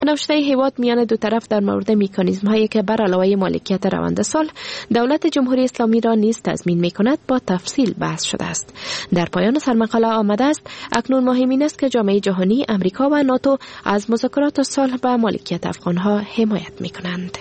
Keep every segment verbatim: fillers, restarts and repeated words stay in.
نوشته حواد میان دو طرف در مورد مکانیزم هایی که بر علاوه مالکیت روند صلح دولت جمهوری اسلامی را نیز تضمین می کند با تفصیل بحث شده است. در پایان سرمقاله آمده است اکنون مهم این است که جامعه جهانی، امریکا و ناتو از مذاکرات صلح به مالکیت افغان ها حمایت می کنند.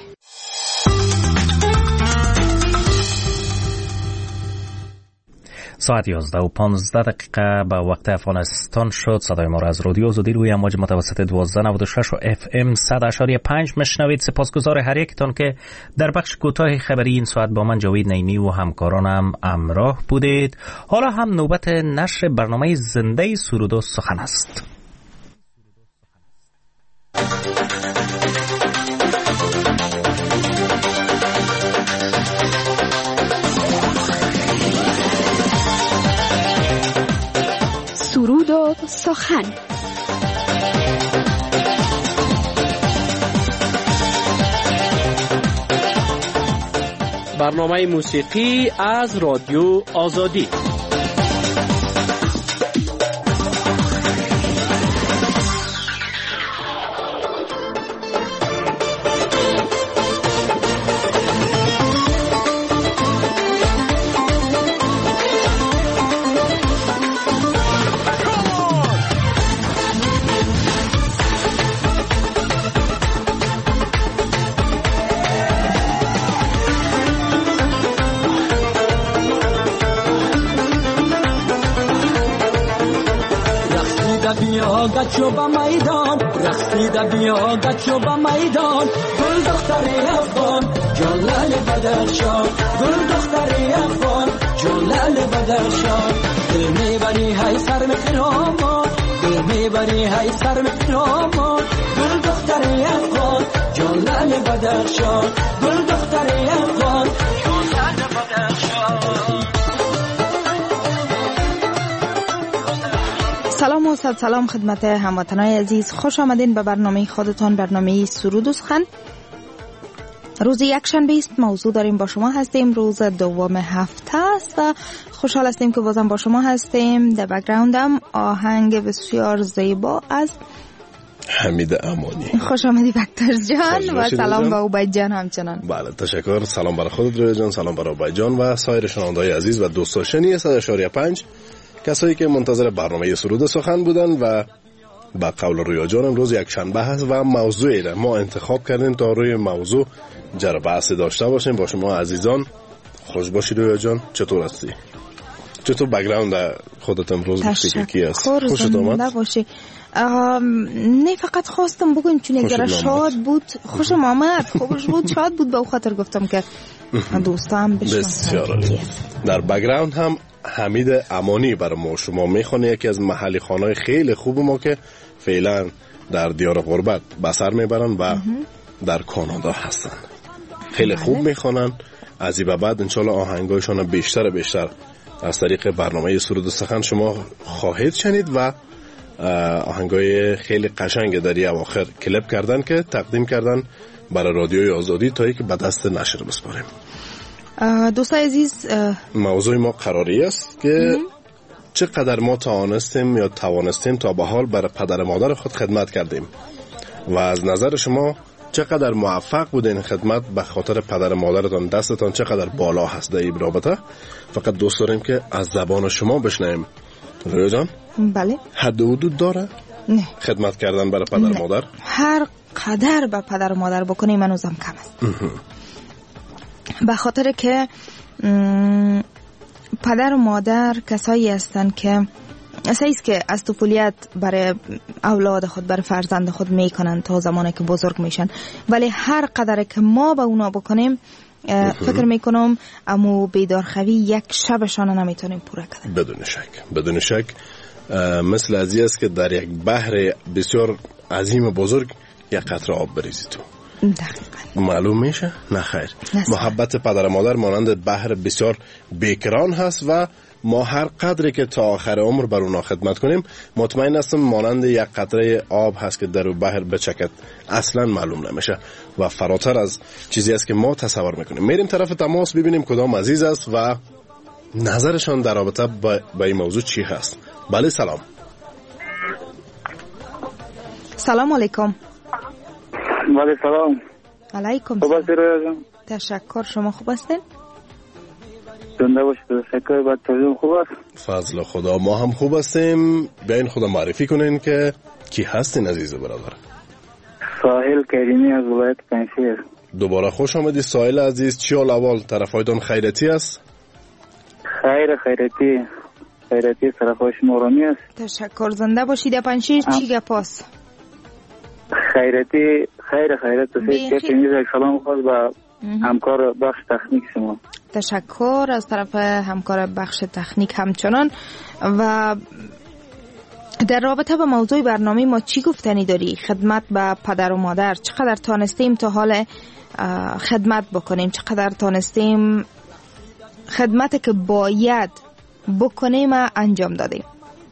ساعت یازده و پانزده دقیقه به وقت افغانستان شد. صدای ما را از رادیو آزادی روی امواج متوسط دوازده نود و شش و اف ام صد اشاری پنج مشنوید. سپاسگزار هر یکتان که در بخش کوتاه خبری این ساعت با من جاوید نعیمی و همکارانم همراه بودید. حالا هم نوبت نشر برنامه زنده سرود و سخن است. سرود و سخن. برنامه موسیقی از رادیو آزادی. گچو با میدان رقصیده بیا گچو با میدان گل دختری افغان جلال بدرشان گل دختری افغان جلال بدرشان دل میبری های سر مکرامان دل میبری های سر مکرامان گل دختری افغان جلال بدرشان گل دختری افغان جلال بدرشان. سلام و صد سلام خدمت هموطنان عزیز، خوش آمدین به برنامه خودتان، برنامه سرود و سخن. روز یکشنبه است، موضوع داریم با شما هستیم، روز دوم هفته است و خوشحال هستیم که بازم با شما هستیم. در بک‌گراندم آهنگ بسیار زیبا از حمید امانی. خوش آمدی بکتر جان و سلام با عبید جان همچنان. بله تشکر. سلام برای خودت رویا جان، سلام برای عبید جان و سایر شنونده‌های عزیز و دوستان شنی صد اشاری پنج کسایی که منتظر برنامه سرود سخن بودن. و با قول رویا جان امروز یک شنبه هست و موضوعی را ما انتخاب کردیم تا روی موضوع جر بحث داشته باشیم با شما عزیزان. خوش باشی رویا جان، چطور هستی؟ چطور بک‌گراند خودت امروز فکر کی است؟ خوشت اومد؟ باشی. نه فقط خواستم بگم چون اگر شاد بود خوشم آمد، خوش بود، شاد بود، به او خاطر گفتم که دوستان بشنوم. در بک‌گراند هم حمید امانی برای ما شما میخونه، یکی از محلی خانهای خیلی خوب ما که فعلا در دیار غربت بسر میبرن و در کانادا هستن. خیلی خوب میخونن. از این به بعد انشالله آهنگایشان بیشتر بیشتر از طریق برنامه سرود و سخن شما خواهید شنید و آهنگای خیلی قشنگ در این اواخر کلیپ کردن که تقدیم کردن برای رادیوی آزادی تا که به دست نشر بسپاریم. دوستان عزیز، موضوع ما قراری است که چقدر ما توانستیم یا توانستیم تا به حال برای پدر مادر خود خدمت کردیم و از نظر شما چقدر موفق بودین خدمت به خاطر پدر مادرتان، دستتان چقدر بالا هست در این رابطه. فقط دوست داریم که از زبان شما بشنویم. رویا جان، بله، حد و حدود داره؟ نه. خدمت کردن برای پدر نه. مادر هر قدر به پدر مادر بکنی من اوزم کم است. به خاطر که پدر و مادر کسایی هستند که اساس که از طفولیت برای اولاد خود، برای فرزند خود میکنن تا زمانی که بزرگ میشن، ولی هر قدر که ما به اونا بکنیم فکر میکنم امو بیدارخوی یک شبشان نمیتونیم پوره کنیم. بدون شک بدون شک مثل ازی است که در یک بحر بسیار عظیم و بزرگ یک قطره آب بریزی تو. دقیقاً. معلوم میشه؟ نه خیر. محبت پدر مادر مانند بحر بسیار بیکران هست و ما هر قدری که تا آخر عمر بر اونا خدمت کنیم مطمئن هستم مانند یک قطره آب هست که در بحر بچکد اصلا معلوم نمیشه و فراتر از چیزی است که ما تصور میکنیم. میریم طرف تماس ببینیم کدام عزیز است و نظرشان در رابطه با, با این موضوع چی هست. بله سلام. سلام علیکم. بله سلام. علیکم خوب هستی رویا جان؟ تشکر. شما خوب هستین؟ زنده باشید. تشکر. بعد تلویزیون خوب است؟ فضل خدا ما هم خوب هستیم. بیاین خدا معرفی کنین که کی هستین عزیز برادر. ساحل کریمی از ولایت پنجشیر. دوباره خوش آمدید ساحل عزیز. چی حال احوال؟ طرفایتان خیرتی است؟ خیر خیرتی خیرتی طرفای شما رامی است. تشکر. زنده باشید. پنجشیر چی گپ است؟ خیرتی خیر خیرت است. که میز یک سلام خاص به همکار بخش تکنیک شما. تشکر از طرف همکار بخش تکنیک همچنان. و در رابطه با موضوع برنامه ما چی گفتنی داری؟ خدمت به پدر و مادر چقدر تانستیم تا حال خدمت بکنیم؟ چقدر تانستیم خدمت که باید بکنیم انجام دادیم؟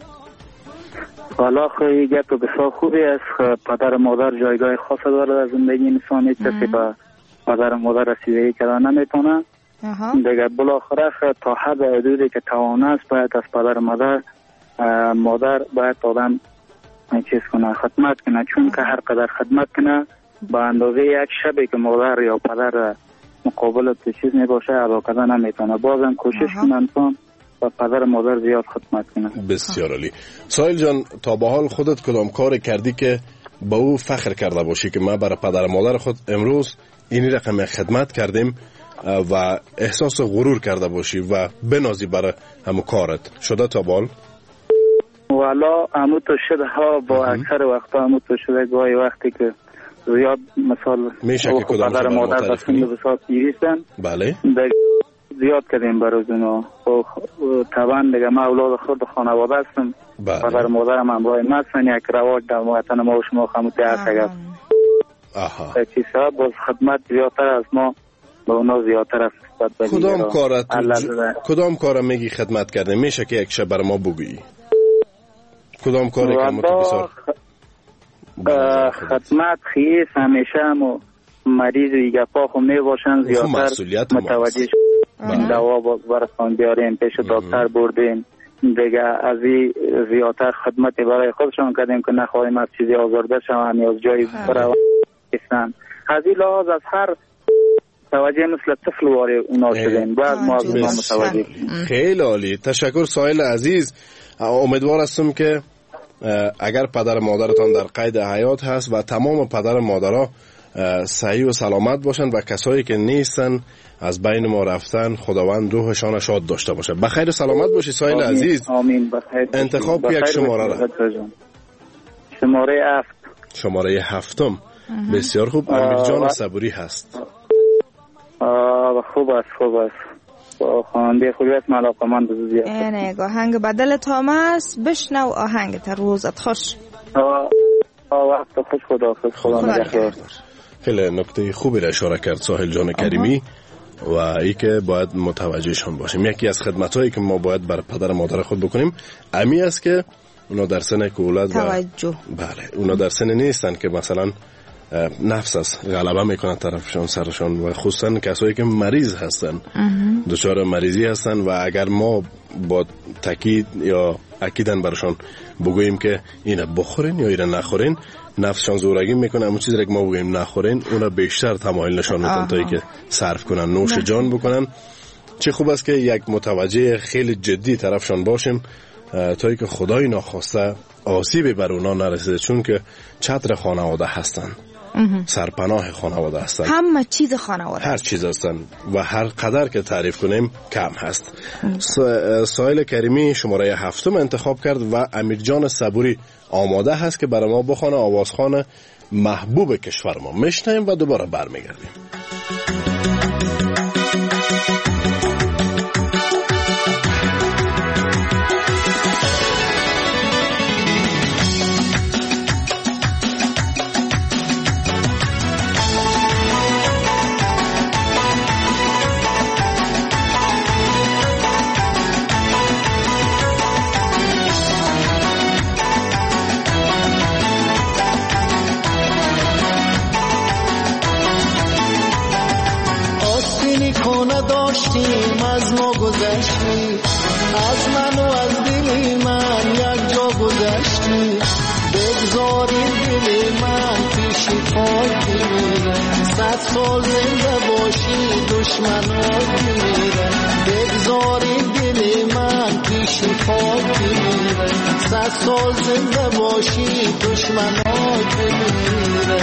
والا خیلی گپ بسیار خوبی است. پدر و مادر جایگاه خاص داره در زندگی انسان. هیچ کسی به پدر و مادر رسیدگی کردن نمیتونه. دیگه بالاخره تا حد حدودی که توان است باید از پدر و مادر مادر باید آدم چیز کنه، خدمت کنه. چون که هر قدر خدمت کنه به اندازه یک شبی که مادر یا پدر مقابل تو چیز نباشه علاقه نمیتونه. بازم کوشش کنه انسان و پدر مادر زیاد خدمت کنه. بسیار عالی. سایل جان تا به حال خودت کدام کار کردی که با او فخر کرده باشی که ما برای پدر مادر خود امروز این رقم خدمت کردیم و احساس غرور کرده باشی و بنازی برای همون کارت شده تا بال؟ والا همون تو شده ها. با اکثر وقتا همون تو شده. گاهی وقتی که زیاد مثال میشه که کدام پدر مادر بسنده بسات گیریستن. بله زیاد کردیم برای اونا. طبعا دیگه ما اولاد خود خانواده هستم. پدر مادرم هم باید مثلا یک رواج در وطن ما و شما خموتی هست. اگر چیزها باز خدمت زیادتر از ما با اونا زیادتر است. کدام کارت کدام کار میگی خدمت کرده؟ میشه که یک شب بر ما بگویی کدام کاری که متبسار خدمت خیس همیشه هم مریض و گپا خو می باشن زیادتر متوجه شد. دوا برسان بیاریم پیش دکتر بردیم دیگه از این زیادتر خدمت برای خودشان کردیم که نخواهیم از چیزی آزرده شوند یا از جایی برای کسان. از این لحاظ از هر توجه مثل طفل واری اونا شدیم. باید ما از اونا متوجه. خیلی عالی. تشکر سایل عزیز. امیدوار هستم که اگر پدر مادرتان در قید حیات هست و تمام پدر مادرها صحیح و سلامت باشند و کسایی که نیستن از بین ما رفتن خداوند روحشان شاد داشته باشه. بخیر و سلامت باشی سایل عزیز. آمین. بخیر. انتخاب یک شماره را. شماره هفت. شماره هفتم. بسیار خوب. امیر جان صبوری هست. خوب است خوب است. خواننده خوبی است. من علاقه‌مند به زیاد. اینه آهنگ بدل تامس بشنو آهنگ روزت خوش. وقت خوش. خداحافظ. خدا نگهدار. خیلی نکته خوبی را اشاره کرد ساحل جان کریمی و ای که باید متوجهشان باشیم. یکی از خدمت‌هایی که ما باید بر پدر مادر خود بکنیم امی است که اونا در سن کولاد و بله اونا در سن نیستن که مثلا نفس است غلبه میکنه طرفشان سرشان و خصوصا کسایی که مریض هستن دچار مریضی هستن و اگر ما با تاکید یا اکیدن برشان بگوییم که اینا بخورین یا اینا نخورین نفسشان زورگی میکنه. اما چیزی که ما بگوییم نخورین اونا بیشتر تمایل نشان میدن تا اینکه صرف کنن نوش جان بکنن. چه خوب است که یک متوجه خیلی جدی طرفشان باشیم تا اینکه خدای ناخواسته آسیبی بر اونا نرسه چون که چتر خانواده هستن سرپناه خانواده هستن همه چیز خانواده هر چیز هستن و هر قدر که تعریف کنیم کم هست. سایل کریمی شماره هفتم انتخاب کرد و امیر جان صبوری آماده هست که برای ما بخونه آوازخوان محبوب کشور ما. میشنیم و دوباره برمیگردیم. داشتیم از ما گذشتی از من و از دل من یک جا گذشتی بگذاری دل من پیش پیشی پاک میره صد سال زنده باشی دشمنات میره بگذاری دل من پیشی پاک میره صد سال زنده باشی دشمنات میره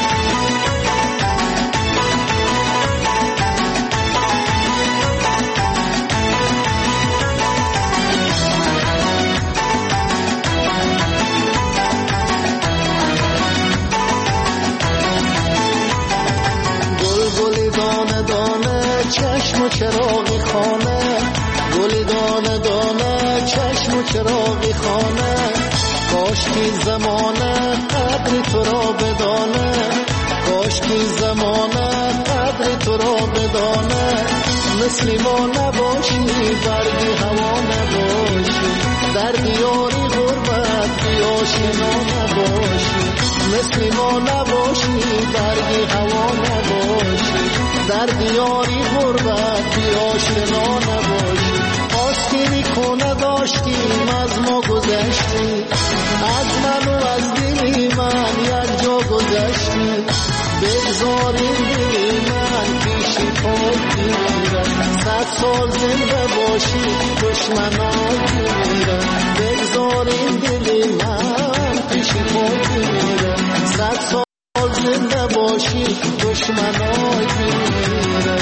چشم و چراغی خانه گلی دانه دانه چشم و چراغی خانه کاش کی زمانه قدر تو را بدانه کاش کی زمانه قدر تو را بدانه مثل ما نباشی برگی هوا نباشی در دیاری غربت بی آشنا نباشی مثل ما نباشی برگی هوا نباشی در دیاری غربت بی آشنا نباشی آستینی کنه داشتیم از ما گذشتی از من و از دلی من یک جا گذشتی بگذاری دلی من پیشی پاک میره صد سال زنده باشی دشمنات میره بگذاری دلی من پیشی پاک میره صد سال زنده باشی دشمنات میره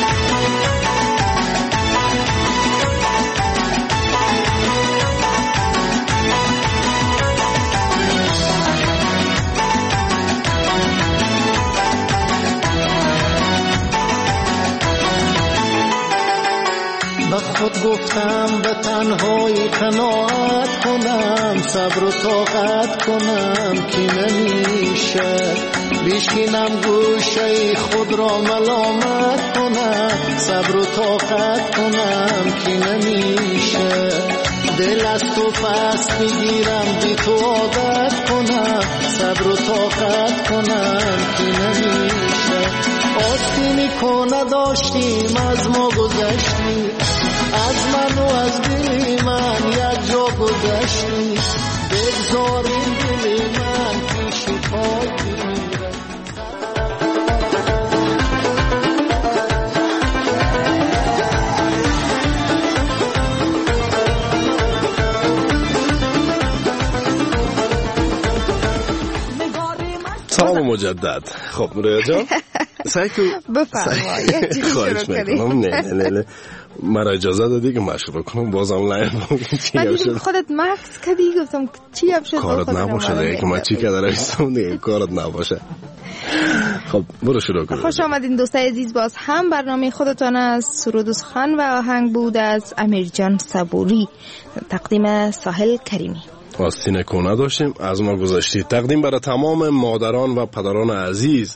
به خود گفتم به تنهایی قناعت کنم صبر و طاقت کنم که نمیشه بیشکنم گوشه خود را ملامت کنم صبر و طاقت کنم که نمیشه دل از تو پس میگیرم بی تو عادت کنم صبر و طاقت کنم که نمیشه آستینی کنه داشتیم از ما گذشتی از من و از دل من یک جا گذشتی بگذاری دل من پیشی پاک میره سلام مجدد. خب رویا جان سعی کن بفرمایید خواهش میکنم. نه نه نه مرا اجازه دادی که مشروع کنم بازم لاین من خودت مکس کدی گفتم چی هم شد کارت نباشه دیگه که من چی که دارم دیگه کارت نباشه. خب برو شروع کن. خوش آمدین دوستای عزیز. باز هم برنامه خودتان از سرود و سخن و آهنگ بود از امیرجان صبوری تقدیم ساحل کریمی. آستین کنه داشتیم از ما گذاشتی. تقدیم برای تمام مادران و پدران عزیز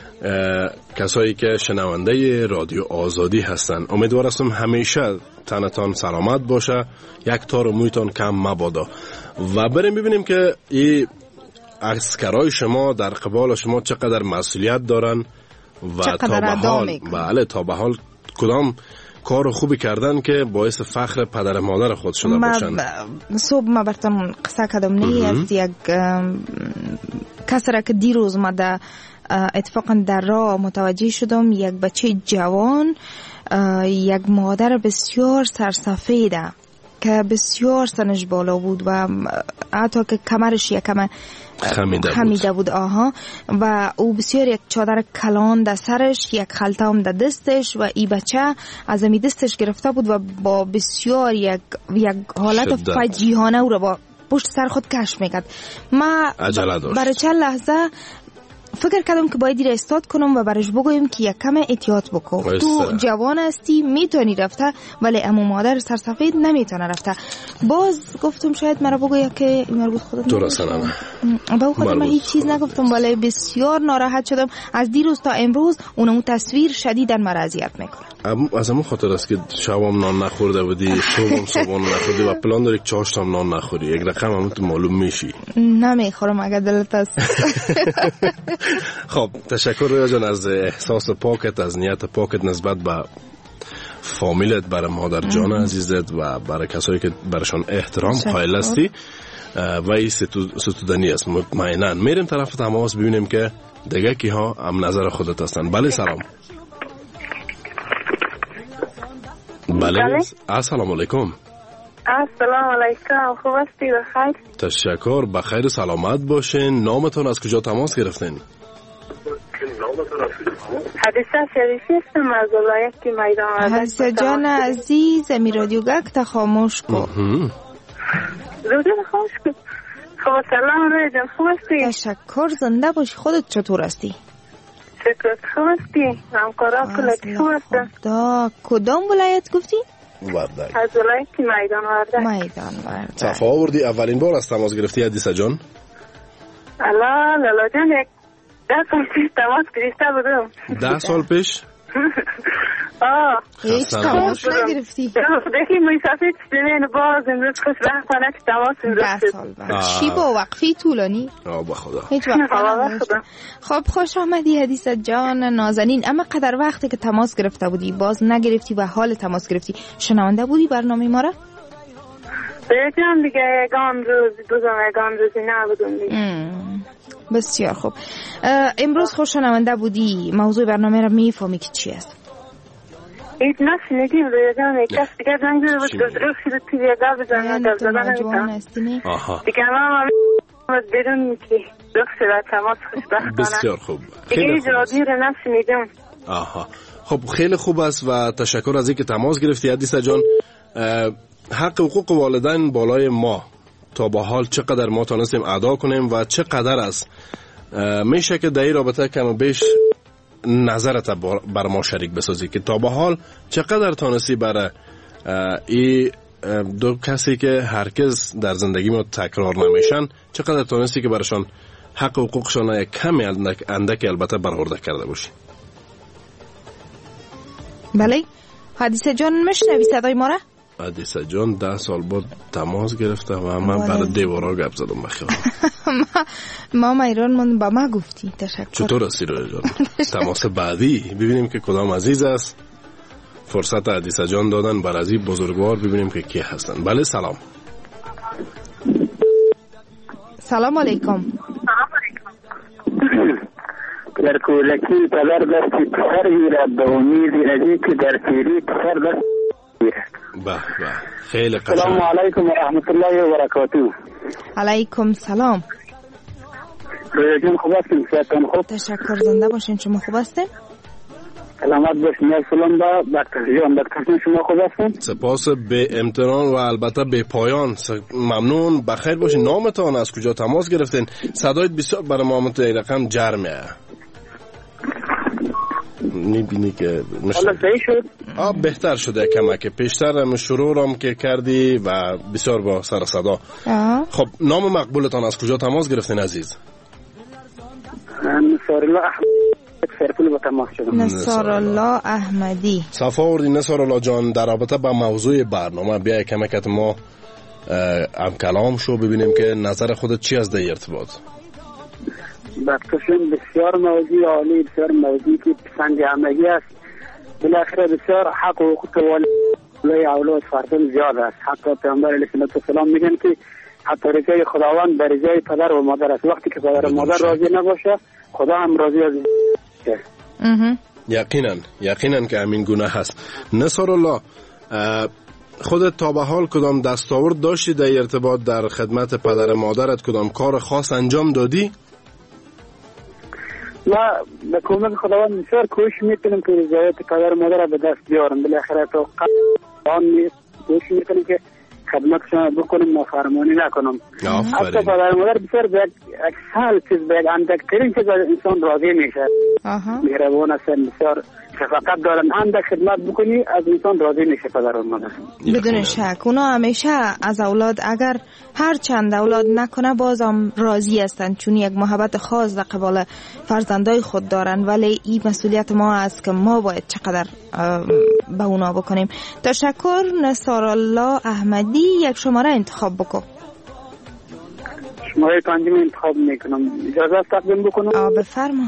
کسایی که شنونده رادیو آزادی هستن. امیدوار هستم همیشه تنتان سلامت باشه یک تار مویتان کم مبادا و بریم ببینیم که این عسکرای شما در قبال شما چقدر مسئولیت دارن و تا به حال بله تا به حال کدام کار خوبی کردن که باعث فخر پدر مادر خود شده باشن. صبح ما براتون قصه کردم نه از یک کسی را که دیروز ما در اتفاقا در راه متوجه شدم یک بچه جوان یک مادر بسیار سرسفیده که بسیار سنش بالا بود و حتی که کمرش یکم خمیده, خمیده بود. بود آها و او بسیار یک چادر کلان در سرش یک خلطه هم در دستش و ای بچه از امی دستش گرفته بود و با بسیار یک, یک حالت فجیحانه او را با پشت سر خود کش میکرد. ما برای چند لحظه فکر کردم که باید استاد کنم و برش بگویم که یک کم احتیاط بکن. تو جوان هستی میتونی رفته ولی امو مادر سرسفید نمیتونه رفته. باز گفتم شاید مرا بگوید که این مربوط خودت درست نمه با خودم هیچ چیز نگفتم ولی بسیار ناراحت شدم. از دیروز تا امروز اونمو تصویر شدیدن مرا اذیت میکنه. از همون خاطر است که شبام نان نخورده بودی صبحم صبحانه نخوردی و پلان داری که چاشتم نان نخوری. یک رقم همون تو معلوم میشی. نمیخورم اگر دلت است. خب تشکر رویا جان از احساس پاکت از نیت پاکت نسبت به فامیلت برای مادر جان عزیزت و برای کسایی که برشان احترام قائل هستی و این ستودنی است. مطمئنا میریم طرف تماس ببینیم که دیگه کی ها هم نظر خودت هستن. بله سلام. بله السلام علیکم. السلام علیکم. خوب هستی؟ بخیر. تشکر. بخیر سلامت باشین. نامتون از کجا تماس گرفتین؟ حدیثه شریفی هستم از ولایت میدان. حدیثه جان عزیز می رادیو گک تا خاموش کن. رادیو خاموش کن. خب سلام رای جان، خوب هستی؟ تشکر. زنده باشی. خودت چطور هستی؟ شکر. خوب هستی؟ همکارا کلتی خوب هستن؟ دا کدام ولایت گفتی؟ وردک. از ولایت میدان وردک. میدان وردک. صفا آوردی. اولین بار از تماس گرفتی حدیثه جان؟ الا لالا جان یک ده سال پیش تماس گرفته بودم. ده سال پیش؟ آه هیچ تماس نگرفتی؟ دیگه مسافت شدین باز امروز خوش بختانه که تماس ده سال بعد. چی با وقفی طولانی؟ آه بخدا. هیچ وقت. خب خوش آمدی حدیثه جان نازنین. اما قدر وقتی که تماس گرفته بودی باز نگرفتی و حال تماس گرفتی شنونده بودی برنامه ما را؟ بیتیم دیگه یکان روز بودم یکان روزی نبودم دیگه. بسیار خوب. امروز خوش شنونده بودی. موضوع برنامه را میفهمی که چی است؟ ایت نشنیدیم روی جان یک کس دیگه زنگ زده بود گفت رو خیلی تیوی گل بزنم گل زدن نمیتونم دیگه ما هم بدون که دخت و تماس خوشبختانه. بسیار خوب. دیگه ایج رادیو رو نشنیدیم. آها خب خیلی خوب است و تشکر از اینکه تماس گرفتی حدیثه جان. حق حقوق والدین بالای ما تا به حال چقدر ما تانستیم ادا کنیم و چقدر است میشه که در این رابطه کم و بیش نظرت بر ما شریک بسازی که تا به حال چقدر تانستی برای این دو کسی که هرگز در زندگی ما تکرار نمیشن چقدر تانستی که برشان حق حقوقشان یک کمی اندک, اندک البته برآورده کرده باشی. بله حدیثه جان میشنوی صدای ما را؟ حدیثه جان ده سال بعد تماس گرفته و من برای دیوارا گپ زدم بخیال. ما میران من با ما گفتی. تشکر. چطور هستی روی جان؟ تماس بعدی ببینیم که کدام عزیز است. فرصت حدیثه جان دادن بر عزیز بزرگوار ببینیم که کی هستن. بله سلام. سلام علیکم. در کولکی پدر دستی پسر گیرد به امید ازی که در پیری پسر دست به به خیلی قشنگ. سلام علیکم و رحمت الله و برکاته. علیکم سلام. روی جان خوب هستین؟ صحتتون خوب؟ تشکر. زنده باشین. شما خوب هستین؟ سلامت باشین. سلام با دکتر جان. دکتر شما خوب هستین؟ سپاس به امتنان و البته به پایان. ممنون. بخیر باشین. نامتان از کجا تماس گرفتین؟ صدایت بسیار برای ما متوجه رقم جرمه. میبینی که حالا صحیح شد؟ آه بهتر شده کمک. پیشتر هم شروع هم که کردی و بسیار با سر صدا. خب نام مقبولتان از کجا تماس گرفتین عزیز؟ نصار الله احمدی سرپول با تماس شدم. نصار الله احمدی. صفا آوردی نصار الله جان. در رابطه با موضوع برنامه بیا کمکت ما هم کلام شو ببینیم که نظر خودت چی از در ارتباط. بخششون بسیار موضوع عالی، بسیار موضوعی که پسند همگی است. بالاخره بسیار حق و حقوق والدین اولاد فرزند زیاد است. حتی پیامبر علیه السلام میگن که حتی رضای خداوند بر رضای پدر و مادر است. وقتی که پدر و مادر راضی نباشه خدا هم راضی است. یقینا یقینا که همین گونه هست. نصار الله خودت تا به حال کدام دستاورد داشتی در ارتباط در خدمت پدر مادرت؟ کدام کار خاص انجام دادی؟ ما به کمک خداوند بسیار کوشش میکنم که رضایت پدر و مادر را به دست بیارم. بالاخره تا قبل کوشش میکنم که خدمتشان بکنم، نافرمانی نکنم. حتی پدر و مادر بسیار به اکثر چیز به اندکترین چیز انسان راضی میشه. مهربان هستن، بسیار شفقت دارن. اندک خدمت بکنی از انسان راضی میشه پدر و مادر. بدون شک اونا همیشه از اولاد اگر هر چند اولاد نکنه بازم راضی هستن، چون یک محبت خاص در قبال فرزندای خود دارن. ولی این مسئولیت ما است که ما باید چقدر به اونا بکنیم. تشکر. نصار الله احمدی. یک شماره انتخاب بکن. شماره پنجم انتخاب میکنم. اجازه تقدیم بکنم؟ آه بفرما.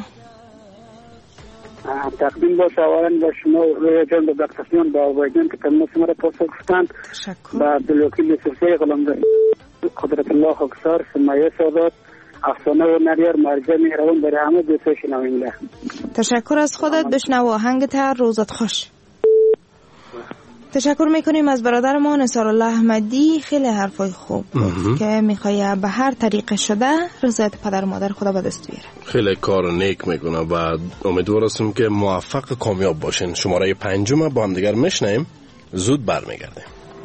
تقدیم باشه اولا با شما روی جان به بکتسیون با آوایدین که تماس ما را پاسخ گفتند و عبدالوکیل سلسله غلامزاده قدرت الله خاکسار سمیه سادات افسانه و نریار مرجع مهربان برای همه دوستان شنوینده. تشکر از خودت. بشنو آهنگت. روزت خوش. تشکر میکنیم از برادر ما نصار الله احمدی. خیلی حرفای خوب بود که میخوای به هر طریقه شده رضایت پدر و مادر خدا به دست بیاره. خیلی کار نیک میکنه و امیدوار هستم که موفق کامیاب باشین. شماره پنجم با هم دیگر میشنیم. زود برمیگردیم.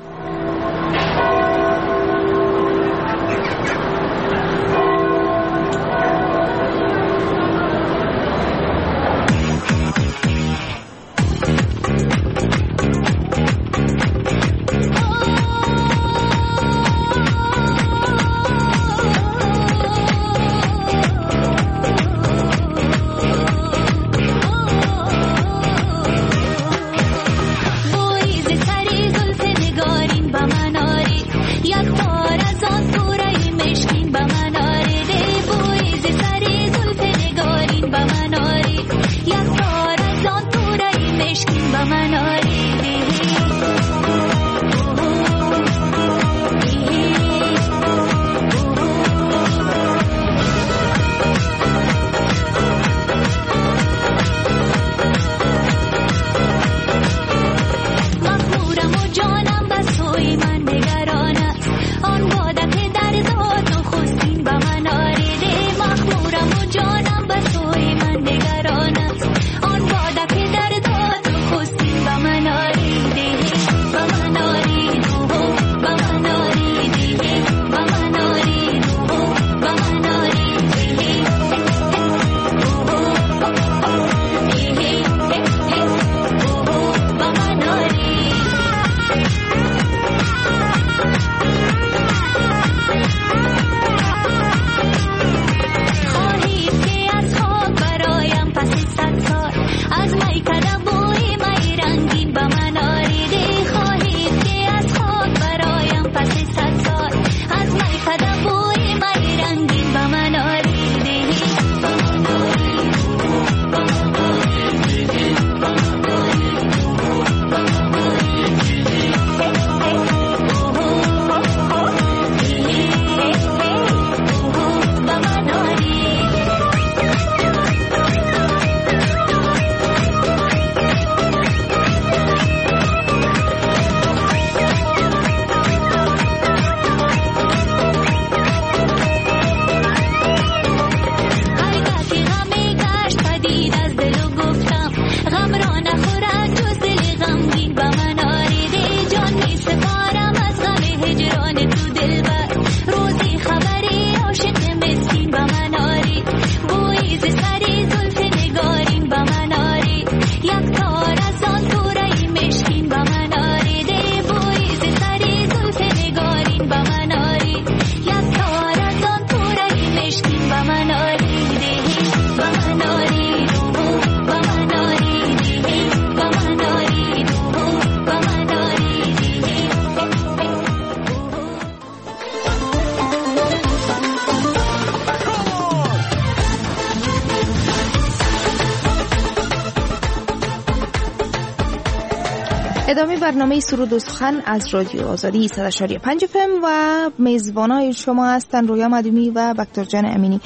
ادامه برنامه سرود و سخن از رادیو آزادی صد و شش و پنج اف ام و میزبانای شما هستن رویا مدومی و بکتر جان امینی.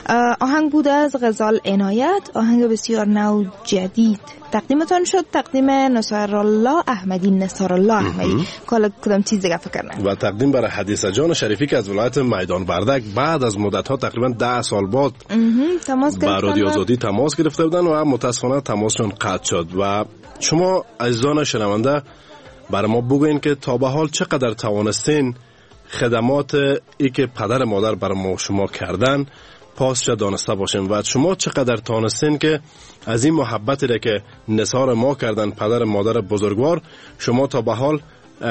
آهنگ بود از غزال عنایت، آهنگ بسیار نو جدید تقدیمتان شد، تقدیم نصارالله احمدی نصارالله احمدی کالا کدام چیز دیگه فکر نکنم و تقدیم برای حدیثه جان شریفی که از ولایت میدان وردک بعد از مدت ها تقریبا ده سال بعد تماس با رادیو آزادی تماس گرفته بودن و متاسفانه تماسشون قطع شد. و شما عزیزان شنونده برای ما بگوین که تا به حال چقدر توانستین خدمات ای که پدر مادر برای ما شما کردن پاسش دانسته باشین و شما چقدر توانستین که از این محبتی را که نثار ما کردن پدر مادر بزرگوار شما تا به حال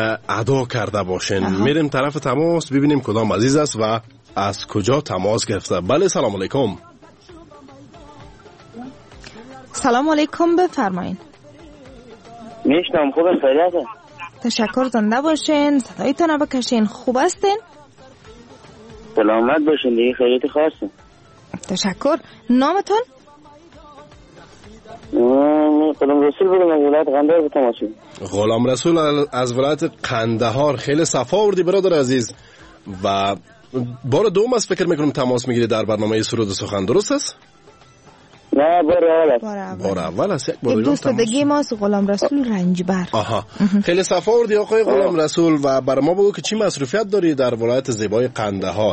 ادا کرده باشین. میریم طرف تماس ببینیم کدام عزیز است و از کجا تماس گرفته. بله سلام علیکم. سلام علیکم بفرمایید. میشنم خوب خیلیته. تشکر زنده باشین. صدایتان بکشین. خوب هستین؟ سلامت باشین دیگه خیلیت خاصه. تشکر. نامتون؟ غلام رسول بودم از ولایت قندهار به تماس شدم. غلام رسول از ولایت قندهار خیلی صفا آوردی برادر عزیز و بار دوم است فکر میکنم تماس میگیری در برنامه سرود و سخن، درست است؟ نه بار اول است. بار اول است. یک بار دوست دیگه ما از غلام رسول رنجبر. آها. خیلی صفا آوردی آقای غلام رسول و برای ما بگو که چی مصروفیت داری در ولایت زیبای قندهار؟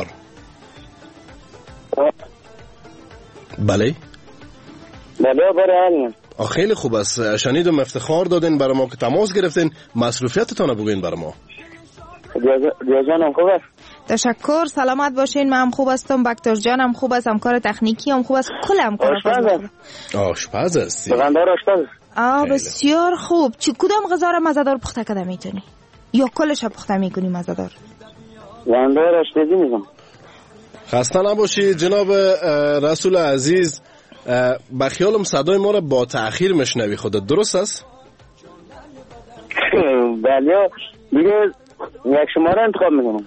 بله؟ بله بار اول. خیلی خوب است. شنیدم افتخار دادین برای ما که تماس گرفتین. مصروفیتتان بگوین برای ما. دیا جانم خوب است. تشکر، سلامت باشین. من هم خوب هستم، بکتر جانم خوب است، همکار تکنیکی هم خوب است، کل همکار آشپز آشپز هستی؟ بغندار آشپز. آه بسیار خوب. چی کدام غذا را مزه‌دار پخته کرده میتونی یا کلش پخته میکنی مزه‌دار؟ بغندار آشپزی میکنم. خسته نباشید جناب رسول عزیز. با خیالم صدای ما را با تأخیر مشنوی خودت، درست است؟ بله دیگه یک شماره انتخاب میکنم.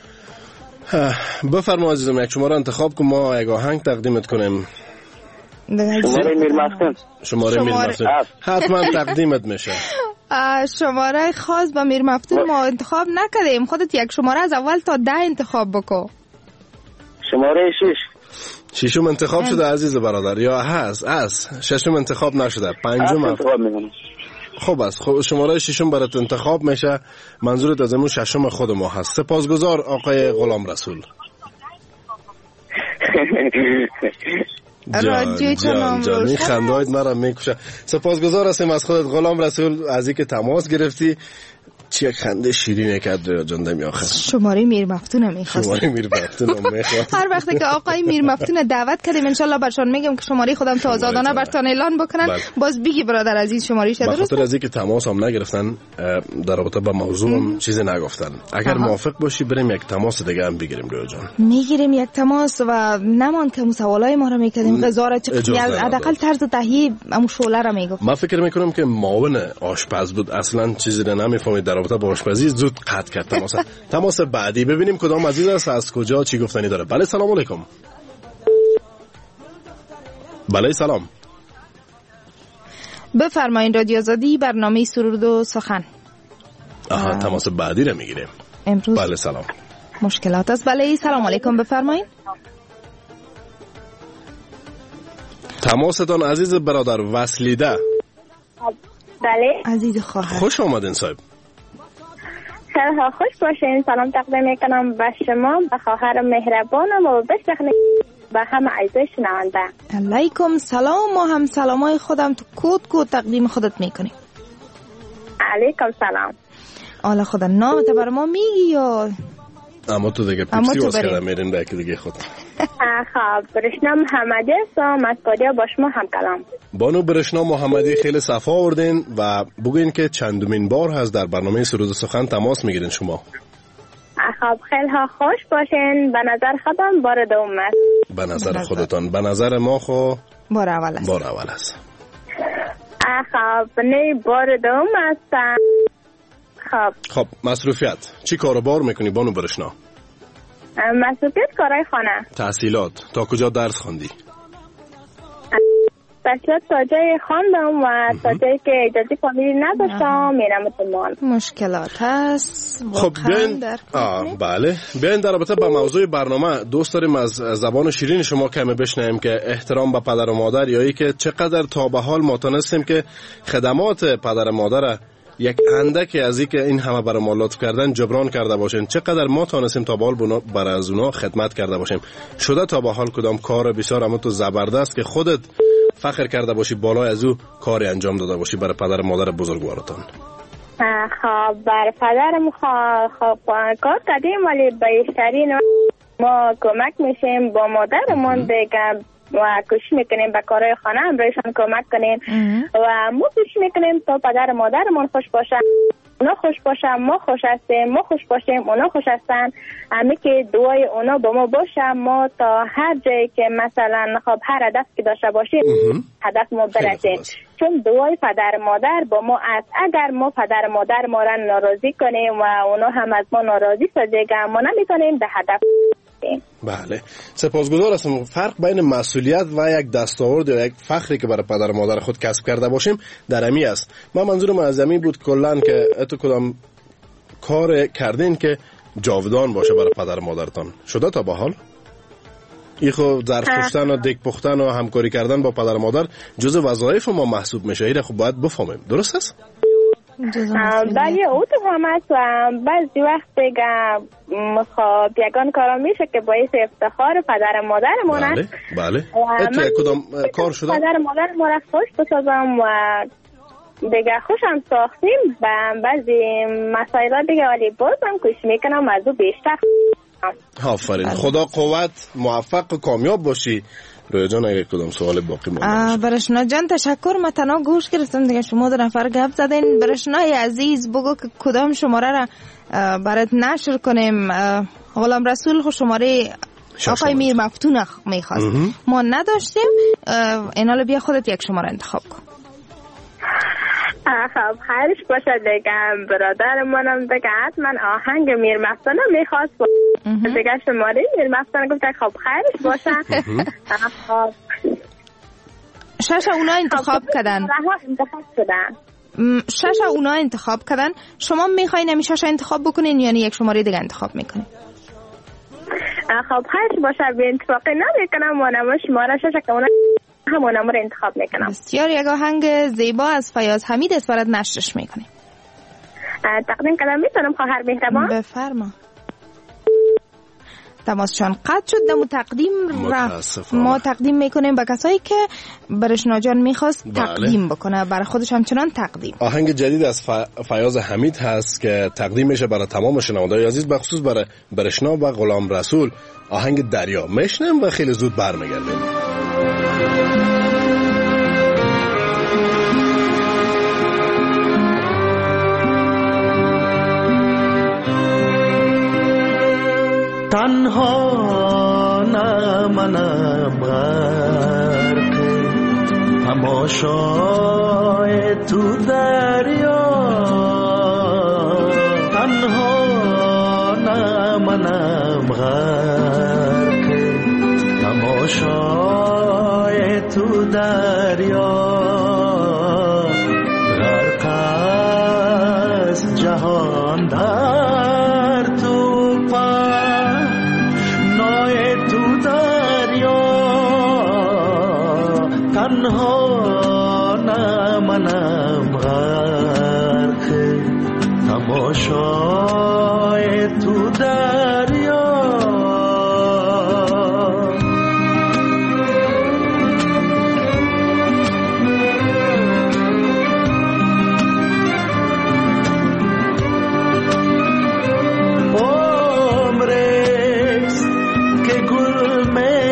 بفرما عزیزم، یک شماره انتخاب کن، ما یک آهنگ تقدیمت کنیم. شماره میر مفتون. شماره میر مفتون حتما تقدیمت میشه. شماره خاص با میر مفتون ما انتخاب نکردیم، خودت یک شماره از اول تا ده انتخاب بکن. شماره شش. ششم انتخاب شده عزیز برادر یا هست؟ هست. ششم انتخاب نشده. پنجم انتخاب میکنم. خوب است. خب شماره ششم برات انتخاب میشه. منظورت از همون ششم خود ما هست. سپاسگزار آقای غلام رسول. جان جان جان این خندایت مرا میکشه. سپاسگزار هستیم از خودت غلام رسول از اینکه تماس گرفتی. چه خنده شیرینه کرد جان دمی آخر. شماره میر مفتون میخواست. شماره میر مفتون میخواست. هر وقتی که آقای میر مفتون دعوت کردیم ان شاء الله برشان میگم که شماره خودم تا آزادانه برتون اعلان بکنن. بل. باز بگی برادر عزیز شماره شده درست. بخاطر از اینکه تماس هم نگرفتن در رابطه با موضوع هم چیزی نگفتن. اگر موافق باشی بریم یک تماس دیگه هم بگیریم روی جان. میگیریم یک تماس و نمان که سوالای ما رو میکردیم غذا را چه حداقل طرز تهیه ام شوله را میگفت. من فکر میکنم که معاون آشپز بود، اصلا چیزی را نمیفهمید در رابطه با آشپزی، زود قطع کرد تماس. تماس بعدی ببینیم کدام عزیز است، از کجا چی گفتنی داره. بله سلام علیکم. بله سلام. بفرمایید رادیو آزادی برنامه سرود و سخن. آها آه. تماس بعدی را میگیریم امروز. بله سلام. مشکلات است. بله سلام علیکم بفرمایید. تماستان عزیز برادر وصلیده. بله عزیز خواهر خوش آمدین صاحب. سلام خوش باشین. سلام تقدیم میکنم به شما، به خواهر مهربانم و به شخص به همه عزیزای شنونده. علیکم سلام. ما هم سلامای خودم تو کود کود تقدیم خودت میکنیم. علیکم سلام. حالا خدا نامت بر ما میگی یا اما تو دیگه پیپسی واس کردم میرین به که دیگه خود. خب برشنا محمدی هستم از پادیا با شما هم کلام. بانو برشنا محمدی خیلی صفا آوردین و بگوین که چندمین بار هست در برنامه سرود و سخن تماس میگیرین شما. خب خیلی ها خوش باشین. به نظر خودم بار دوم است. به نظر خودتان. به نظر ما خو بار اول است. بار اول است. خب نه بار دوم است. خب خب مصروفیت چی کاروبار میکنی بانو برشنا؟ مصروفیت کارهای خانه. تحصیلات تا کجا درس خوندی؟ تحصیلات تا جای خواندم و تا جایی که اجازه فامیلی نداشتم میرم اتمال. مشکلات هست. خب بیاین آه بله بیاین در رابطه با موضوع برنامه دوست داریم از زبان شیرین شما کمی بشنویم که احترام به پدر و مادر یا ای که چقدر تا به حال ما تونستیم که خدمات پدر و مادر یک اندکی از این که این همه برای ما لطف کردن جبران کرده باشین، چقدر ما تانستیم تا به حال برای از اونا خدمت کرده باشیم. شده تا به حال کدام کار بسیار اما تو زبردست که خودت فخر کرده باشی بالای از او کاری انجام داده باشی برای پدر مادر بزرگوارتان؟ خب برای پدرم خب کار کردیم ولی بیشترین ما کمک میشیم با مادرمون دیگه و کوشش میکنیم به کارهای خانه هم برایشان کمک کنیم و ما کوشش میکنیم تا پدر مادرمون خوش باشن، اونا خوش باشن، ما خوش هستیم، ما خوش باشیم، اونا خوش هستن. همه که دعای اونا با ما باشه ما تا هر جایی که مثلا خب هر هدف که داشته باشیم هدف ما برسیم، چون دعای پدر مادر با ما است. اگر ما پدر مادر ما را ناراضی کنیم و اونا هم از ما ناراضی شدن ما نمیتونیم به هدف. بله سپاسگزار هستم. فرق بین مسئولیت و یک دستاورد یا یک فخری که برای پدر و مادر خود کسب کرده باشیم در امی است. من منظورم از امی بود کلن که اتو کدام کار کردین که جاودان باشه برای پدر مادرتان شده تا به حال؟ این خب ظرف پختن و دک پختن و همکاری کردن با پدر مادر جزء وظایف ما محسوب میشه. این خب باید بفهمیم. درست است؟ بله او تو هم است و بعضی وقت دیگه خب یگان کارا میشه که باعث افتخار پدر مادرمون است. بله بله. اتو کدام کار شده؟ پدر مادرمون را خوش بسازم و دیگه خوشم ساختیم و بعضی مسائل دیگه ولی بازم کوشش میکنم از او بیشتر. آفرین. خدا قوت، موفق و کامیاب باشی. رویا جان اگه کدام سوال باقی مونده برشنا جان تشکر. من تنها گوش گرفتم دیگه شما دو نفر گپ زدین. برشنای عزیز بگو که کدام شماره را برات نشر کنیم. غلام رسول خو شماره آقای میر مفتون میخواست ما نداشتیم. اینالو بیا خودت یک شماره انتخاب کن. خب خیرش باشه دیگه برادرمونم دیگه حتما آهنگ میر مفتون میخواست دیگه شماره میر مفتون گفت خب خیرش باشه. خب شش اونا انتخاب کردن. انتخاب شدن. شش اونا انتخاب کردن. شما میخواین همیشه شش انتخاب بکنین یعنی یک شماره دیگه انتخاب میکنین؟ خب خیرش باشه به اتفاقی نمیکنم و نما شماره شش که اونا همون رو انتخاب میکنم. بسیار. یک آهنگ زیبا از فیاض حمید است برات نشرش میکنیم. تقدیم کردم میتونم خواهر مهربان؟ بفرما. تماسشان قطع شد. دمو تقدیم رفت. ما تقدیم میکنیم به کسایی که برشنا جان میخواست بله. تقدیم بکنه برای خودش همچنان تقدیم. آهنگ جدید از فیاض حمید هست که تقدیم میشه برای تمام شنوندگان عزیز به خصوص برای برشنا و غلام رسول. آهنگ دریا میشنم و خیلی زود برمیگردیم. تنها نمانم غرق تماشای تو دریا. تنها نمانم غرق تماشای تو دریا. غرق از جهان در تو تنها نمانم غرق تماشای تو دریا. عمرست که گل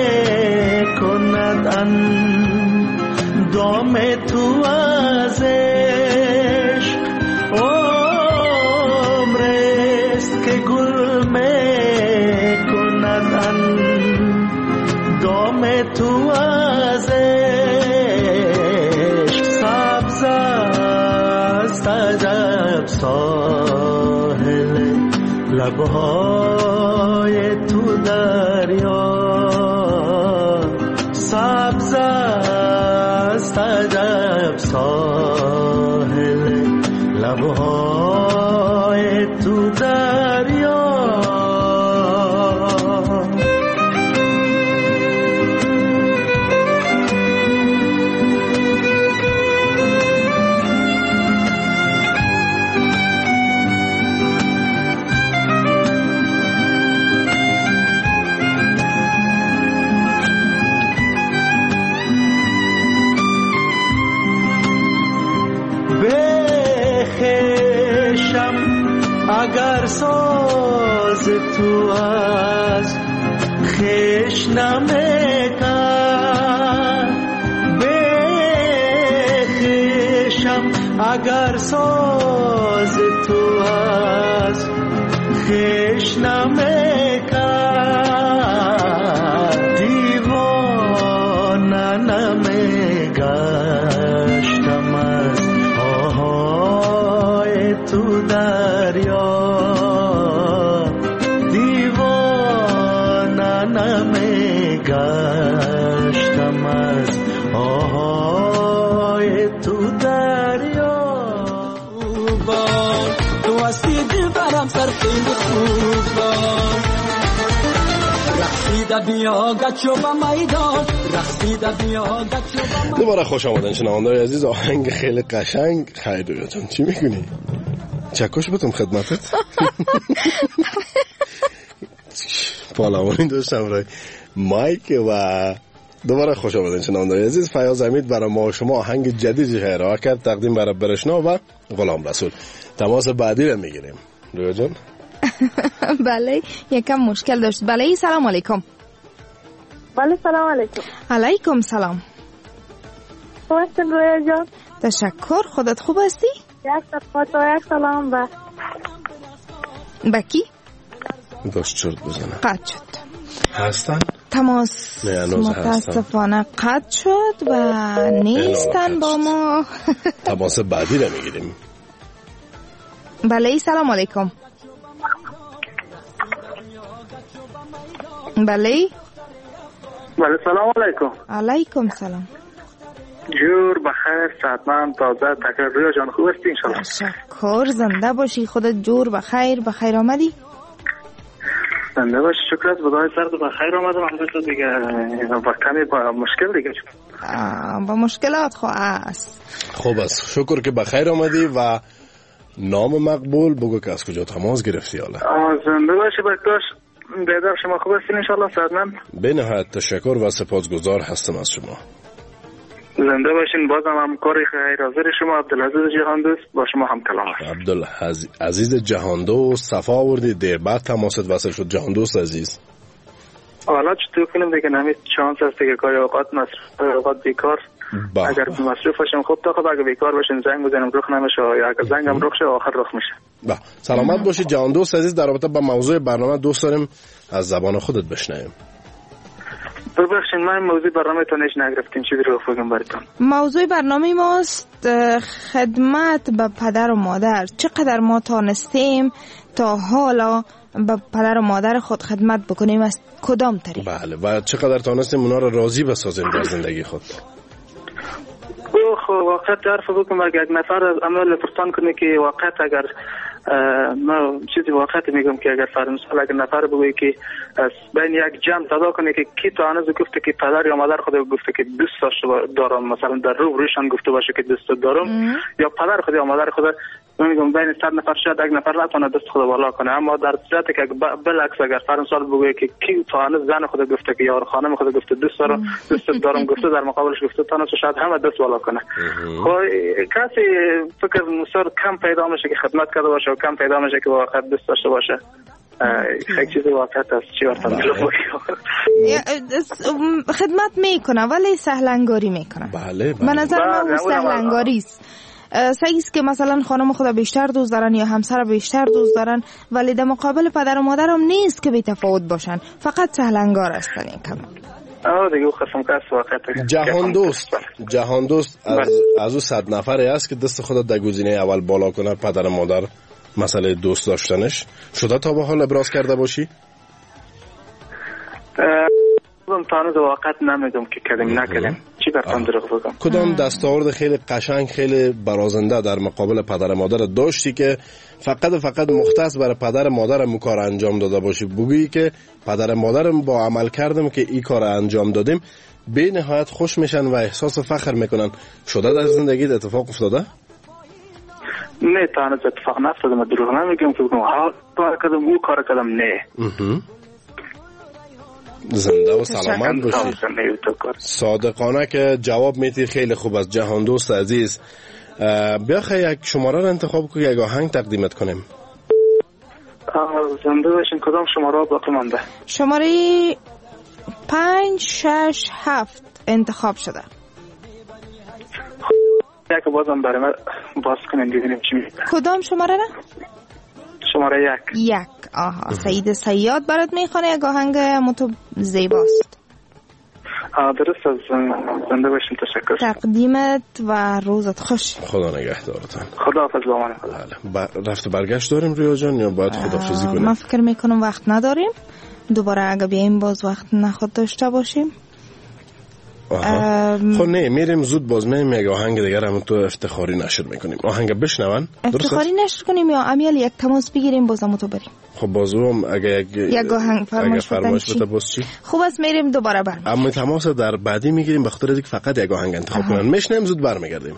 میکند دام تو از عشق. عمرست که گل میکند دام تو از عشق. سبز است عجب ساحل لبهای تو دریا. سبز عجب ساحل لبهای تو دریا. اگر ساز تو از خیش نمیکن بخیشم. اگر ساز تو از خیش نمیکن دیوانه نمیگشتم از آهای تو دریا. دیوانه نمیگشتم از آهای تو دریا. تو هستی دلبرم هم سر خیلی خوب باش رقصیده بیا گچو با میدان رقصیده بیا گچو با میدان. دوباره خوش آمدن شنونده‌های عزیز. آهنگ خیلی قشنگ. خیر رویا جان چی میکنی؟ چکش بتم خدمتت. پالوانی داشتم رای مایک و دوباره خوش آمدن شنونده‌های عزیز. فیاض امید برای ما شما آهنگ جدیدی ارائه کرد تقدیم برای برشنا و غلام رسول. تماس بعدی رو میگیریم. رویا جان بله یکم مشکل داشت. بله سلام علیکم. بله سلام علیکم. علیکم سلام. خوب هستین رویا جان؟ تشکر. خودت خوب هستی؟ یک صفات و یک سلام به بکی داشت شد بزنه قطع شد هستن؟ تماس متاسفانه قطع شد و نیستن با ما. تماس بعدی رو میگیریم. بله سلام علیکم. بله بله سلام علیکم. علیکم سلام. جور بخیر صحتمند تازه تکر رویا جان خوب هستی انشالله؟ تشکر. زنده باشی. خودت جور بخیر بخیر آمدی؟ زنده باشی. شکر از بدای سرد بخیر آمدم. البته دیگه با کمی با مشکل دیگه با مشکلات خو است. خوب است. شکر که بخیر آمدی و نام مقبول بگو که از کجا تماس گرفتی حالا. زنده باشی بکتاش. بیدار شما خوب هستین انشالله صحتمند؟ به نهایت تشکر و سپاسگزار هستم از شما. زنده باشین. بازم همکاری خیر حاضر شما عبدالعزیز جهان دوست با شما هم کلام است. عبدالعزیز جهان دوست صفا آوردی. دیر بعد تماست وصل شد جهان دوست عزیز. حالا چطور کنیم دیگه نمید چانس هست که گاهی اوقات مصروف اوقات بیکار. با. اگر مصروف باشم خب تا خب اگه بیکار باشین زنگ بزنم رخ نمیشه یا اگه زنگم رخ شه آخر رخ میشه. با. سلامت باشی جهان دوست عزیز. در رابطه با موضوع برنامه دوست داریم از زبان خودت بشنویم. ببخشید من موضوع برنامه تونش نگرفتیم چیزی رو بگم براتون. موضوع برنامه ماست خدمت به پدر و مادر. چقدر ما تانستیم تا حالا به پدر و مادر خود خدمت بکنیم از کدام طریق؟ بله و چقدر تانستیم اونا رو راضی بسازیم در زندگی خود؟ خب واقعا تعرف بکنم اگر یک نفر از عمل پرسان کنه که واقعا اگر ما چیزی واقعا میگم که اگر فرض مثال اگر نفر بگه که بین یک جمع صدا کنه که کی تا هنوز گفته که پدر یا مادر خود گفته که دوست دارم مثلا در رو روشان گفته باشه که دوست دارم ام. یا پدر خود یا مادر خود میگم بین صد نفر شاید یک نفر نتونه دست خود بالا کنه. اما در صورتی که بالعکس اگر فرض مثال بگه که کی تا هنوز زن خود گفته که یار خانم خود گفته دوست دارم دوست دارم گفته در مقابلش گفته تا هنوز شاید همه دست بالا کنه. خب کسی فکر مسر کم پیدا میشه که خدمت کرده باشه و کم پیدا میشه که واقعا دوست داشته باشه. خیلی چیز واقعا است چی وقتا خدمت میکنه ولی سهلنگاری میکنه. بله به نظر من سهلنگاری است. صحیح است که مثلا خانم خدا بیشتر دوست دارن یا همسر بیشتر دوست دارن ولی در مقابل پدر و مادر هم نیست که بی تفاوت باشن. فقط سهلنگار هستن این کم. آه دیگه خصم کس واقعا جهان دوست جهان دوست از از او صد نفری است که دست خود در گزینه اول بالا کنه پدر و مادر مسئله دوست داشتنش شده تا به حال ابراز کرده باشی؟ من تانوز واقعا نمیدونم که کردیم نکردیم چی برتان دروغ بگم. کدام دستاورد خیلی قشنگ خیلی برازنده در مقابل پدر مادر داشتی که فقط فقط مختص برای پدر مادر مو کار انجام داده باشی بگویی که پدر مادرم با عمل کردم که این کار انجام دادیم به نهایت خوش میشن و احساس فخر میکنن؟ شده در زندگیت اتفاق افتاده؟ نه تانوز اتفاق نفتاده. من دروغ نمیگم که بگم ها کار کردم او کار کردم نه. زنده و سلامت باشی. صادقانه که جواب میتی خیلی خوب از جهان دوست عزیز. بیا خیلی یک شماره رو انتخاب کنی یک آهنگ تقدیمت کنیم. زنده باشین. کدام شماره باقی مانده؟ شماره پنج شش هفت انتخاب شده. یک بازم برای من باز کنیم ببینیم چی میشه. کدام شماره را؟ شماره یک. یک. آها سعید صیاد برات میخونه یک آهنگ متو زیباست. درست از زنده باشین. تشکر. تقدیمت و روزت خوش. خدا نگهدارتان. خداحافظ با من. بله. رفت برگشت داریم رویا جان یا باید خداحافظی کنیم؟ من فکر میکنم وقت نداریم. دوباره اگه بیایم باز وقت نخود داشته باشیم. خب نه میریم زود باز میریم یک آهنگ دیگر هم تو افتخاری نشر میکنیم. آهنگ بشنون افتخاری نشر کنیم یا امیال یک تماس بگیریم بازم تو بریم؟ خب بازو هم اگه یک یک آهنگ فرمایش بدن چی؟ خوب است میریم دوباره بریم. اما تماس در بعدی میگیریم به خاطر اینکه فقط یک آهنگ انتخاب کنن. میشنیم زود برمیگردیم.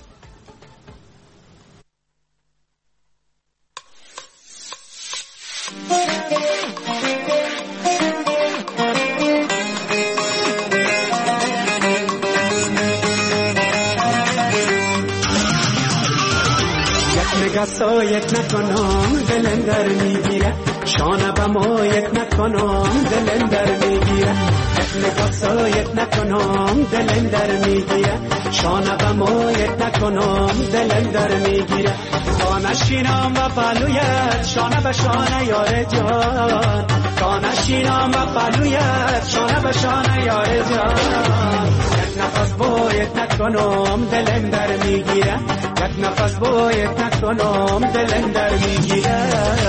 سایت نکنم دلم در میگیره شانه به مایت نکنم دلم در میگیره نگاه سایت نکنم دلم در میگیره شانه به مایت نکنم دلم در میگیره تا نشینم و پلویت شانه به شانه یار جان تا نشینم و پلویت شانه به شانه یار جان یک نفس باید نکنم دلم در میگیره یک نفس باید نکنم دلم در میگیره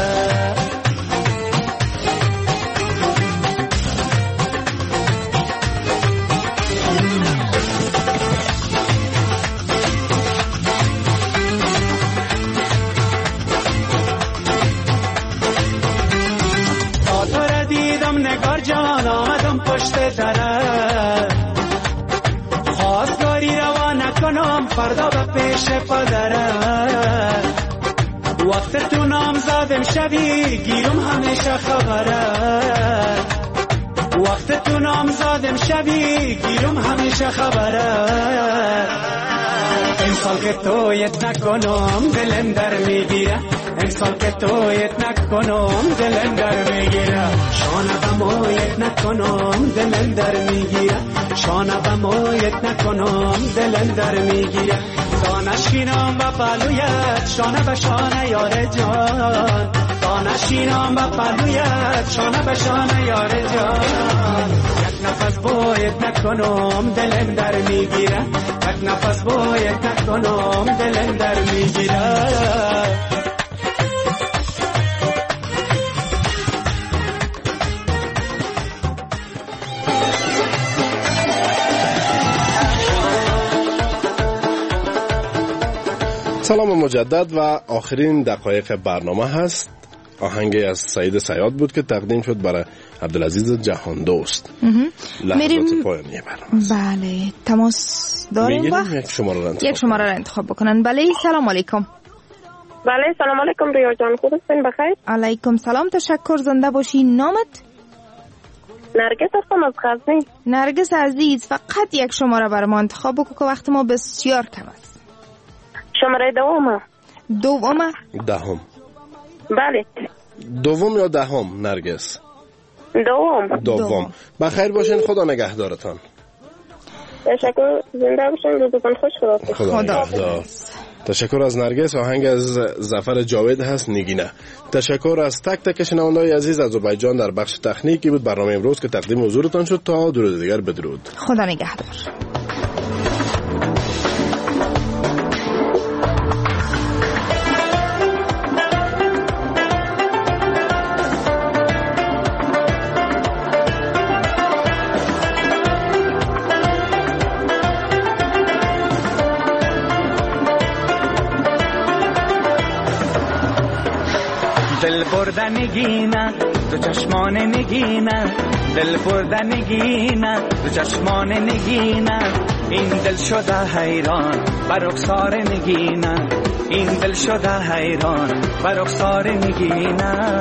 تا تو را دیدم نگار جان آمدم پشت درت خواستگاری روا نکنم فردا به پیش پدرت وقت تو نام زدم شبی گیرم همیشه خبرت وقت تو نام زدم شبی گیرم همیشه خبرت امسال که تویت نکنم دلم در میگیره امسال که تویت نکنم دلم در میگیره شانه به مایت نکنم دلم در میگیره شانه به مایت نکنم دلم در میگیره تا نشینم و پلویت شانه به شانه یار جان تا نشینم و پلویت شانه به شانه یار جان یک نفس باید نکنم دلم در میگیره یک نفس باید نکنم دلم در میگیره سلام مجدد و آخرین دقایق برنامه هست. آهنگی از سعید صیاد بود که تقدیم شد برای عبدالعزیز جهان دوست. لحظات پایانی برنامه. بله تماس داریم وقت یک شماره را انتخاب, یک شماره را انتخاب بکنن. بله سلام علیکم. بله سلام علیکم ریاض جان خوب هستین بخیر؟ علیکم سلام تشکر زنده باشی. نامت؟ نرگس هستم از غزنی. نرگس عزیز فقط یک شماره برای ما انتخاب بکن که وقت ما بسیار کم است. شماره دوم. دوم؟ دهم. بله. دوم یا دهم نرگس؟ دوم. دوم. بخیر باشین خدا نگهدارتان. تشکر زنده باشین روزتون خوش خدا. خدا. تشکر از نرگس. آهنگ از ظفر جاوید هست نگینه. تشکر از تک تک شنونده‌های عزیز از آذربایجان در بخش تکنیکی بود برنامه امروز که تقدیم حضورتان شد. تا درود دیگر بدرود. خدا نگهدار. دل بردن نگینه تو چشمان نگینه دل بردن نگینه تو چشمان نگینه این دل شده حیران بر رخسار نگینه این دل شده حیران بر رخسار نگینه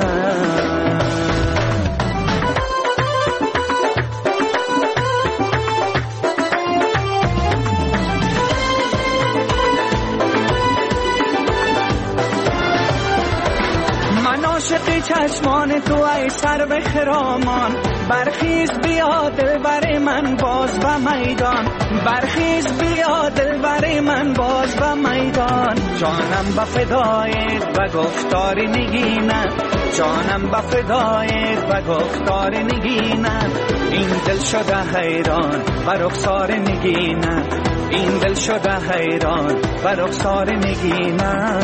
عاشق چشمان تو ای سر به خرامان برخیز بیا دل بر من باز به میدان برخیز بیا دل بر من باز به میدان جانم به فدایت و گفتار نگینه جانم به فدایت و گفتار نگینه این دل شده حیران و رخسار نگینه این دل شده حیران و رخسار نگینه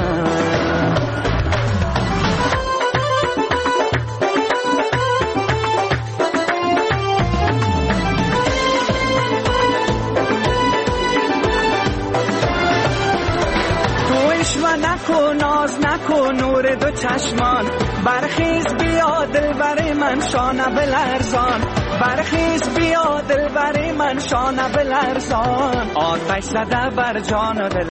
و نور دو چشمان. برخیز بیا دلبر من شانه بلرزان، برخیز بیا دلبر من شانه بلرزان. آتش زده بر جان و دل